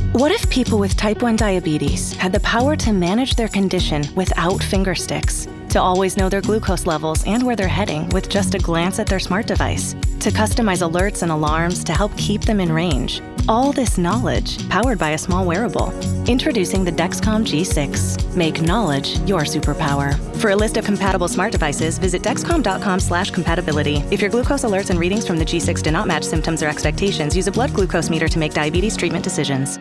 What if people with type 1 diabetes had the power to manage their condition without finger sticks? To always know their glucose levels and where they're heading with just a glance at their smart device? To customize alerts and alarms to help keep them in range? All this knowledge powered by a small wearable. Introducing the Dexcom G6. Make knowledge your superpower. For a list of compatible smart devices, visit dexcom.com/compatibility. If your glucose alerts and readings from the G6 do not match symptoms or expectations, use a blood glucose meter to make diabetes treatment decisions.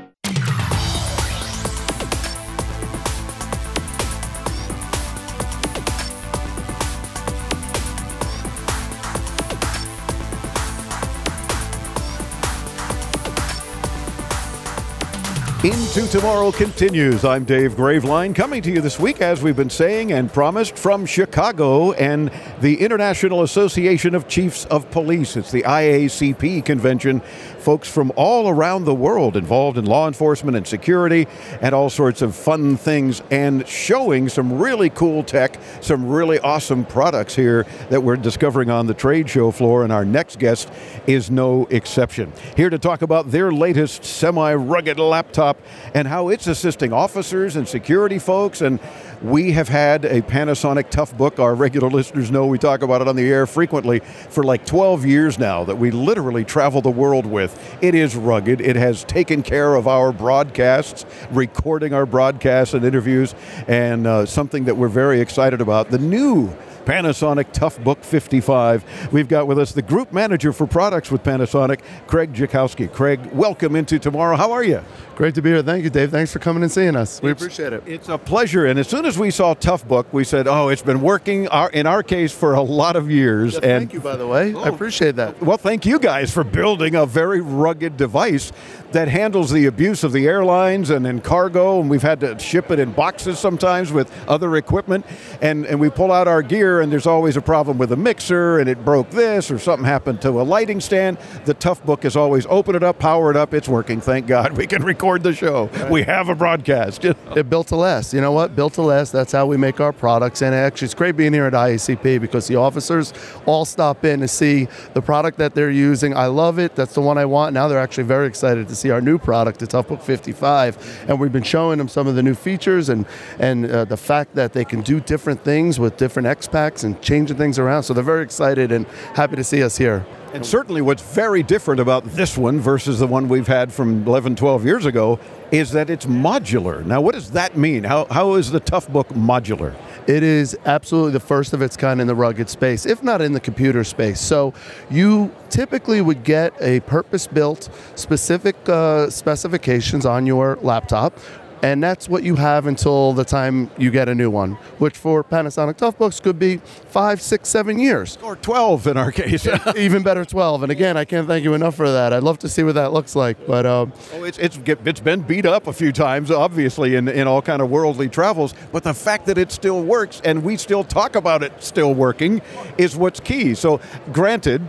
Into Tomorrow continues. I'm Dave Graveline, coming to you this week, as we've been saying and promised, from Chicago and the International Association of Chiefs of Police. It's the IACP convention. Folks from all around the world involved in law enforcement and security and all sorts of fun things, and showing some really cool tech, some really awesome products here that we're discovering on the trade show floor, and our next guest is no exception. Here to talk about their latest semi-rugged laptop and how it's assisting officers and security folks. And we have had a Panasonic Toughbook. Our regular listeners know we talk about it on the air frequently for like 12 years now, that we literally travel the world with. It is rugged. It has taken care of our broadcasts, recording our broadcasts and interviews, and something that we're very excited about. The new Panasonic Toughbook 55. We've got with us the Group Manager for Products with Panasonic, Craig Jakowski. Craig, welcome into Tomorrow. How are you? Great to be here. Thank you, Dave. Thanks for coming and seeing us. We appreciate it. It's a pleasure. And as soon as we saw Toughbook, we said, oh, it's been working, in our case, for a lot of years. Yeah, thank you, by the way. I appreciate that. Well, thank you guys for building a very rugged device that handles the abuse of the airlines and in cargo, and we've had to ship it in boxes sometimes with other equipment, and we pull out our gear, and there's always a problem with a mixer, and it broke this, or something happened to a lighting stand. The Toughbook is always open it up, power it up, it's working, thank God. We can record the show. Right. We have a broadcast. It built to last. You know what? Built to last. That's how we make our products, and actually it's great being here at IACP because the officers all stop in to see the product that they're using. I love it. That's the one I want. Now they're actually very excited to see our new product, the Toughbook 55, and we've been showing them some of the new features and the fact that they can do different things with different X-Packs and changing things around. So they're very excited and happy to see us here. And certainly what's very different about this one versus the one we've had from 11, 12 years ago is that it's modular. Now, what does that mean? How is the Toughbook modular? It is absolutely the first of its kind in the rugged space, if not in the computer space. So you typically would get a purpose-built specific specifications on your laptop, and that's what you have until the time you get a new one, which for Panasonic Toughbooks could be 5, 6, 7 years. Or 12 in our case. Even better, 12. And again, I can't thank you enough for that. I'd love to see what that looks like. But it's been beat up a few times, obviously, in all kind of worldly travels. But the fact that it still works and we still talk about it still working is what's key. So granted,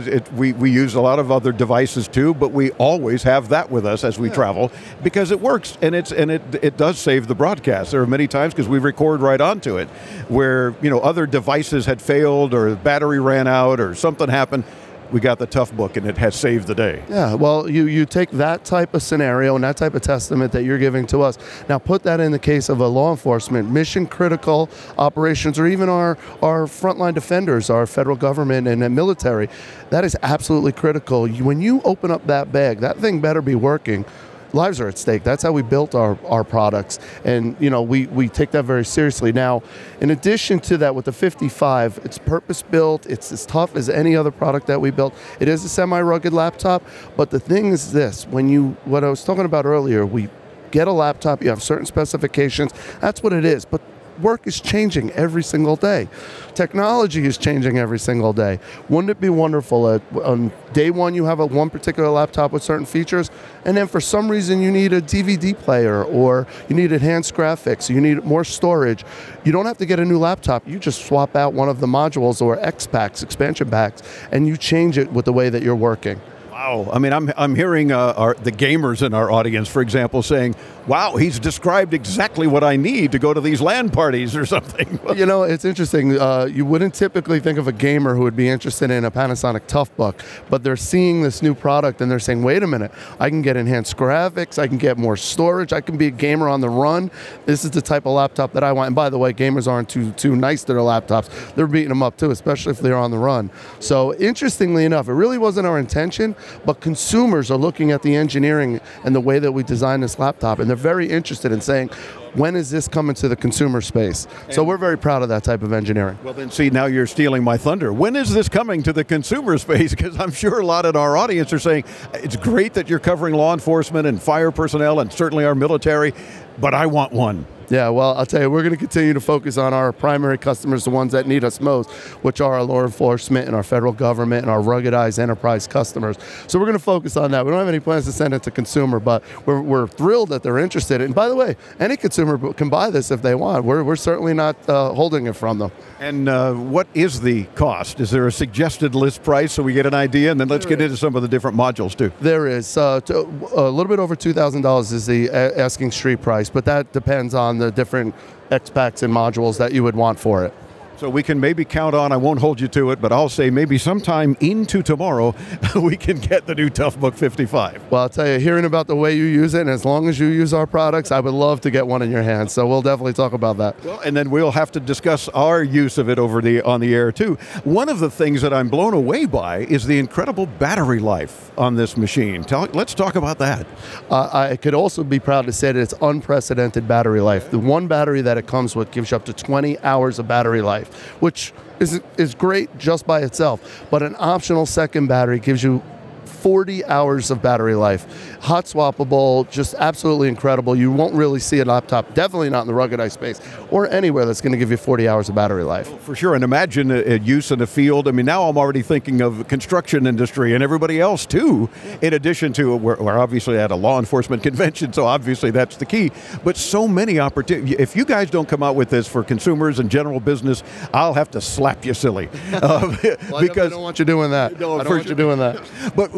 we use a lot of other devices too, but we always have that with us as we travel because it works, and it does save the broadcast. There are many times, because we record right onto it, where other devices had failed or the battery ran out or something happened. We got the Toughbook and it has saved the day. Yeah, well, you take that type of scenario and that type of testament that you're giving to us. Now put that in the case of a law enforcement, mission critical operations, or even our frontline defenders, our federal government and military. That is absolutely critical. When you open up that bag, that thing better be working. Lives are at stake. That's how we built our products. And, we take that very seriously. Now, in addition to that, with the 55, it's purpose-built. It's as tough as any other product that we built. It is a semi-rugged laptop. But the thing is this, what I was talking about earlier, we get a laptop, you have certain specifications. That's what it is. But work is changing every single day. Technology is changing every single day. Wouldn't it be wonderful on day one you have one particular laptop with certain features, and then for some reason you need a DVD player, or you need enhanced graphics, you need more storage. You don't have to get a new laptop. You just swap out one of the modules or X-Packs, expansion packs, and you change it with the way that you're working. Wow. I mean, I'm hearing the gamers in our audience, for example, saying, wow, he's described exactly what I need to go to these LAN parties or something. You know, it's interesting. You wouldn't typically think of a gamer who would be interested in a Panasonic Toughbook, but they're seeing this new product and they're saying, wait a minute, I can get enhanced graphics, I can get more storage, I can be a gamer on the run. This is the type of laptop that I want. And by the way, gamers aren't too nice to their laptops. They're beating them up too, especially if they're on the run. So interestingly enough, it really wasn't our intention, but consumers are looking at the engineering and the way that we designed this laptop, and they're very interested in saying, when is this coming to the consumer space? So we're very proud of that type of engineering. Well, then see, now you're stealing my thunder. When is this coming to the consumer space? Because I'm sure a lot in our audience are saying, it's great that you're covering law enforcement and fire personnel and certainly our military, but I want one. Yeah, well, I'll tell you, we're going to continue to focus on our primary customers, the ones that need us most, which are our law enforcement and our federal government and our ruggedized enterprise customers. So we're going to focus on that. We don't have any plans to send it to consumer, but we're thrilled that they're interested. And by the way, any consumer can buy this if they want. We're certainly not holding it from them. And what is the cost? Is there a suggested list price so we get an idea? And then let's get into some of the different modules too. There is. A little bit over $2,000 is the asking street price, but that depends on the different X-Packs and modules that you would want for it. So we can maybe count on, I won't hold you to it, but I'll say maybe sometime into tomorrow, we can get the new Toughbook 55. Well, I'll tell you, hearing about the way you use it, and as long as you use our products, I would love to get one in your hands. So we'll definitely talk about that. Well, and then we'll have to discuss our use of it on the air too. One of the things that I'm blown away by is the incredible battery life on this machine. Let's talk about that. I could also be proud to say that it's unprecedented battery life. The one battery that it comes with gives you up to 20 hours of battery life, which is great just by itself. But an optional second battery gives you 40 hours of battery life. Hot swappable, just absolutely incredible. You won't really see a laptop, definitely not in the ruggedized space, or anywhere that's going to give you 40 hours of battery life. For sure, and imagine a use in the field. I mean, now I'm already thinking of construction industry and everybody else too, in addition to, we're obviously at a law enforcement convention, so obviously that's the key, but so many opportunities. If you guys don't come out with this for consumers and general business, I'll have to slap you silly. Because I don't want you doing that. No, I don't want you doing that. But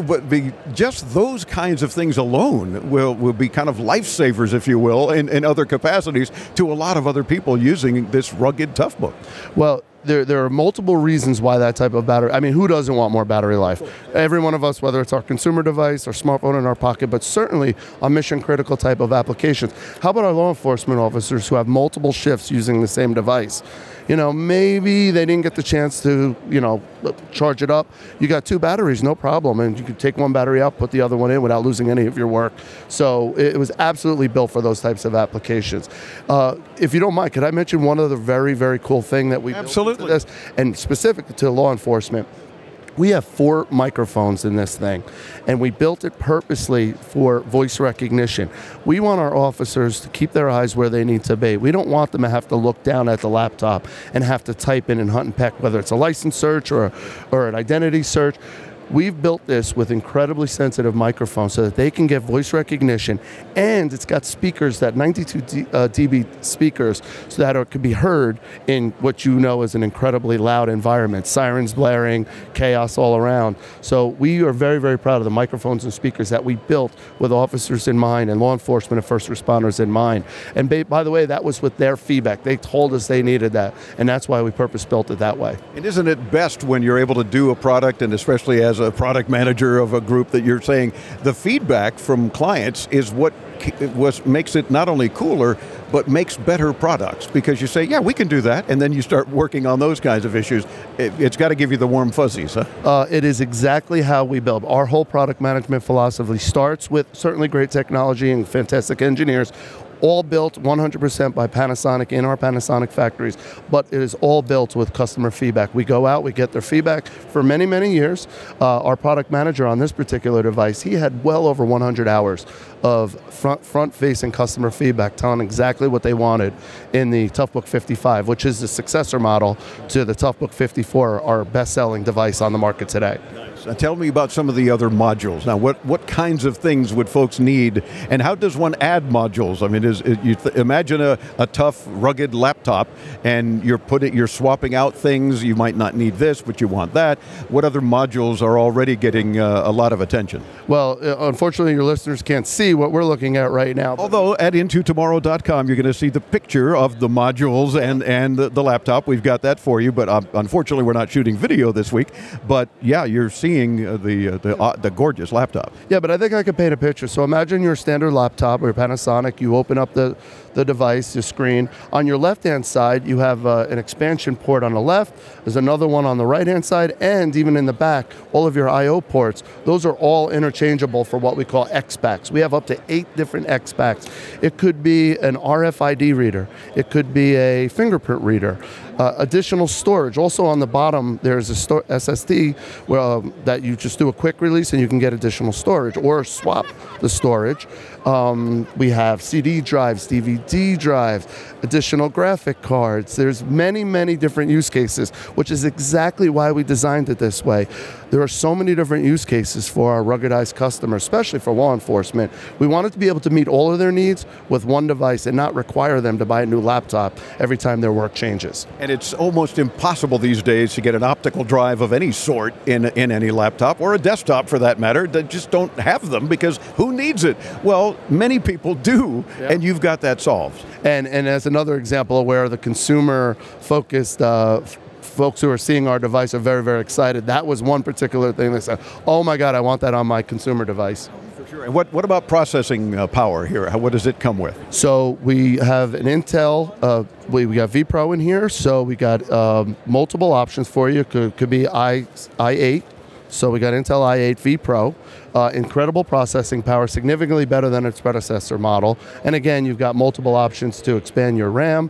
just those kinds of things alone will be kind of lifesavers, if you will, in other capacities to a lot of other people using this rugged Toughbook. Well, there are multiple reasons why that type of battery. I mean, who doesn't want more battery life? Every one of us, whether it's our consumer device or smartphone in our pocket, but certainly a mission critical type of applications. How about our law enforcement officers who have multiple shifts using the same device? You know, maybe they didn't get the chance to, charge it up. You got two batteries, no problem. And you could take one battery out, put the other one in without losing any of your work. So it was absolutely built for those types of applications. If you don't mind, could I mention one other very, very cool thing that we built into this, and specific to law enforcement? We have 4 microphones in this thing, and we built it purposely for voice recognition. We want our officers to keep their eyes where they need to be. We don't want them to have to look down at the laptop and have to type in and hunt and peck, whether it's a license search or an identity search. We've built this with incredibly sensitive microphones so that they can get voice recognition, and it's got speakers, that 92 dB speakers, so that it could be heard in what you know is an incredibly loud environment, sirens blaring, chaos all around. So we are very, very proud of the microphones and speakers that we built with officers in mind and law enforcement and first responders in mind. And by the way, that was with their feedback. They told us they needed that, and that's why we purpose-built it that way. And isn't it best when you're able to do a product, and especially as a product manager of a group, that you're saying the feedback from clients is what makes it not only cooler, but makes better products, because you say, yeah, we can do that, and then you start working on those kinds of issues. It's got to give you the warm fuzzies, huh? It is exactly how we build. Our whole product management philosophy starts with certainly great technology and fantastic engineers, all built 100% by Panasonic in our Panasonic factories, but it is all built with customer feedback. We go out, we get their feedback for many, many years. Our product manager on this particular device, he had well over 100 hours of front-facing customer feedback, telling exactly what they wanted in the Toughbook 55, which is the successor model to the Toughbook 54, our best-selling device on the market today. Nice. Tell me about some of the other modules. Now, what kinds of things would folks need, and how does one add modules? I mean, imagine a tough, rugged laptop, and you're swapping out things. You might not need this, but you want that. What other modules are already getting a lot of attention? Well, unfortunately, your listeners can't see what we're looking at right now. Although at intotomorrow.com, you're going to see the picture of the modules and the laptop. We've got that for you, but unfortunately, we're not shooting video this week. But yeah, you're seeing the gorgeous laptop. Yeah, but I think I could paint a picture. So imagine your standard laptop or your Panasonic. You open up the device, the screen. On your left-hand side, you have an expansion port on the left. There's another one on the right-hand side, and even in the back, all of your I/O ports. Those are all interchangeable for what we call XPACs. We have up to 8 different XPACs. It could be an RFID reader. It could be a fingerprint reader. Additional storage. Also on the bottom, there's a SSD that you just do a quick release and you can get additional storage or swap the storage. We have CD drives, DVD drives, additional graphic cards. There's many, many different use cases, which is exactly why we designed it this way. There are so many different use cases for our ruggedized customers, especially for law enforcement. We wanted to be able to meet all of their needs with one device and not require them to buy a new laptop every time their work changes. And it's almost impossible these days to get an optical drive of any sort in any laptop, or a desktop for that matter, that just don't have them because who needs it? Well, many people do, and you've got that solved. And as another example where the consumer-focused folks who are seeing our device are very, very excited. That was one particular thing they said, oh my God, I want that on my consumer device. For sure. And what about processing power here? What does it come with? So we have an Intel, we got vPro in here, so we got multiple options for you. Could be i8. So we got Intel i8 vPro, incredible processing power, significantly better than its predecessor model. And again, you've got multiple options to expand your RAM.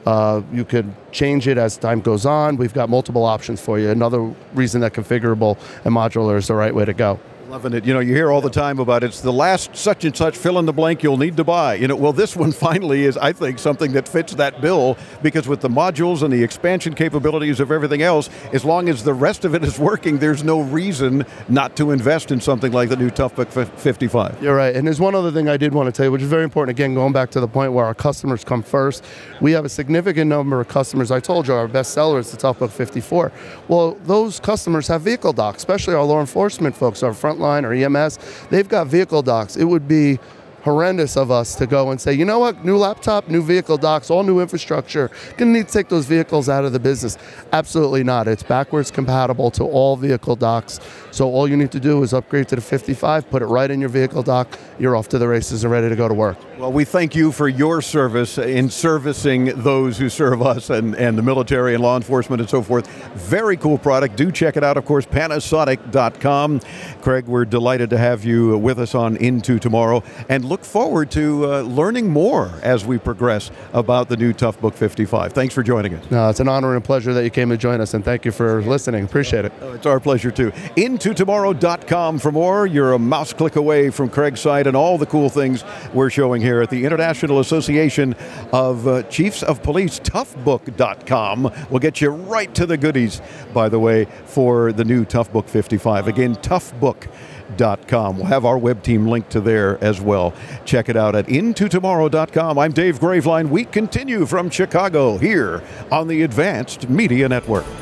You could change it as time goes on. We've got multiple options for you. Another reason that configurable and modular is the right way to go. Loving it. You know, you hear all the time about it's the last such and such fill in the blank you'll need to buy. You know, well, this one finally is, I think, something that fits that bill, because with the modules and the expansion capabilities of everything else, as long as the rest of it is working, there's no reason not to invest in something like the new Toughbook 55. You're right. And there's one other thing I did want to tell you, which is very important. Again, going back to the point where our customers come first, we have a significant number of customers. I told you our best seller is the Toughbook 54. Well, those customers have vehicle docks, especially our law enforcement folks, our frontline or EMS. They've got vehicle docks. It would be horrendous of us to go and say, you know what, new laptop, new vehicle docks, all new infrastructure, gonna need to take those vehicles out of the business. Absolutely not. It's backwards compatible to all vehicle docks. So all you need to do is upgrade to the 55, put it right in your vehicle dock, you're off to the races and ready to go to work. Well, we thank you for your service in servicing those who serve us and the military and law enforcement and so forth. Very cool product. Do check it out, of course, Panasonic.com. Craig, we're delighted to have you with us on Into Tomorrow, and look forward to learning more as we progress about the new Toughbook 55. Thanks for joining us. No, it's an honor and pleasure that you came to join us, and thank you for listening. Appreciate it. It's our pleasure, too. Intotomorrow.com for more. You're a mouse click away from Craig's site and all the cool things we're showing here at the International Association of Chiefs of Police. Toughbook.com will get you right to the goodies, by the way, for the new Toughbook 55. Again, Toughbook.com. We'll have our web team linked to there as well. Check it out at intotomorrow.com. I'm Dave Graveline. We continue from Chicago here on the Advanced Media Network.